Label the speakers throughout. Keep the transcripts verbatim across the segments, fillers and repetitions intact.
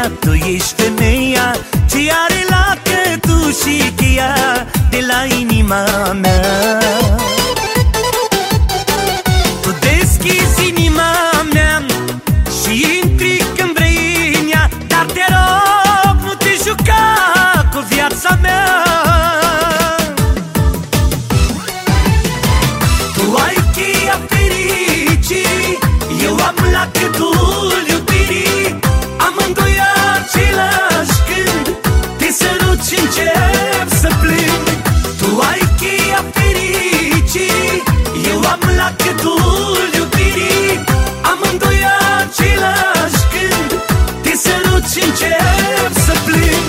Speaker 1: tu ești femeia ce are lacătul și cheia de la inima mea. Tu deschizi inima mea și intri când vrei în ea, dar te rog, nu te juca cu viața mea. Tu ai cheia fericii, eu am lacătul iubirii, amândoi același când te sărut și încep să plâng. Tu ai cheia fericii, eu am lacătul iubirii, amândoi același când te sărut și încep să plâng.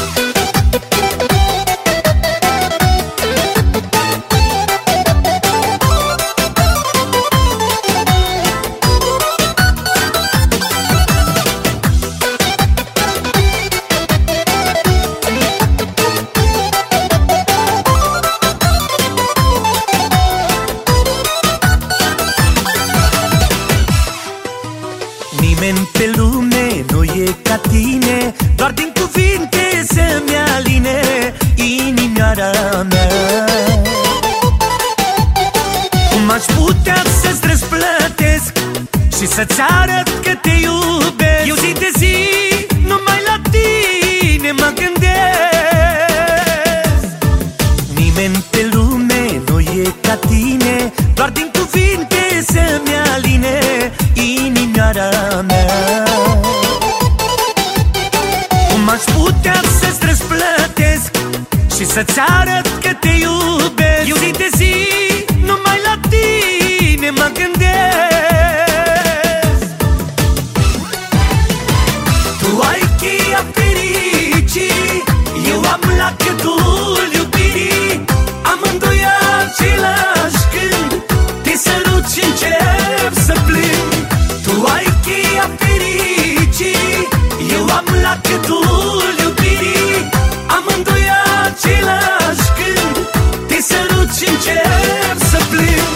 Speaker 1: Nimeni pe lume nu e ca tine, doar din cuvinte să-mi aline inimioara mea. Cum aș putea să-ți răsplătesc și să-ți arăt că te iubesc? Eu zi de zi numai la tine mă gândesc. Nimeni pe lume nu e ca tine, doar din cuvinte să-mi aline inimioara mea. Cum aș putea să-ți răsplătesc și să-ți arăt că te iubesc? Eu zi de zi numai la tine mă gândesc. Tu ai cheia fericii, eu am lacătul iubirii, amândoi același când te sărut și încep să plâng. Tu ai cheia fericii, eu am lacătul iubirii, amândoi același când te sărut și încep să plâng.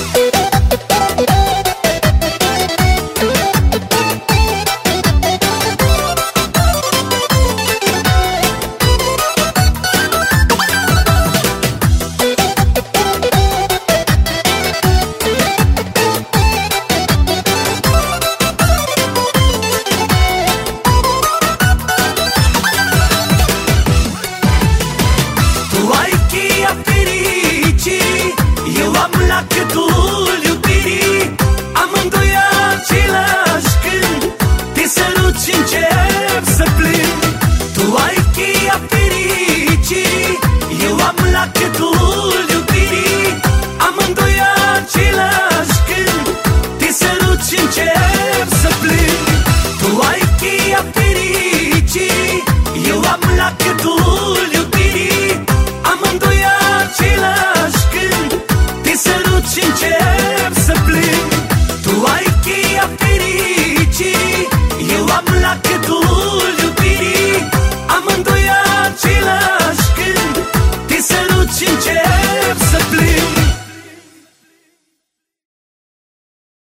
Speaker 1: Eu am lacătul iubirii, amândoi același când te sărut și încep să plâng. Tu ai cheia fericii, eu am lacătul iubirii, amândoi același când te sărut și încep să plâng. Tu ai cheia fericii, eu am lacătul iubirii, amândoi același când te sărut și încep să plâng. Tu ai cheia fericii, eu am lacătul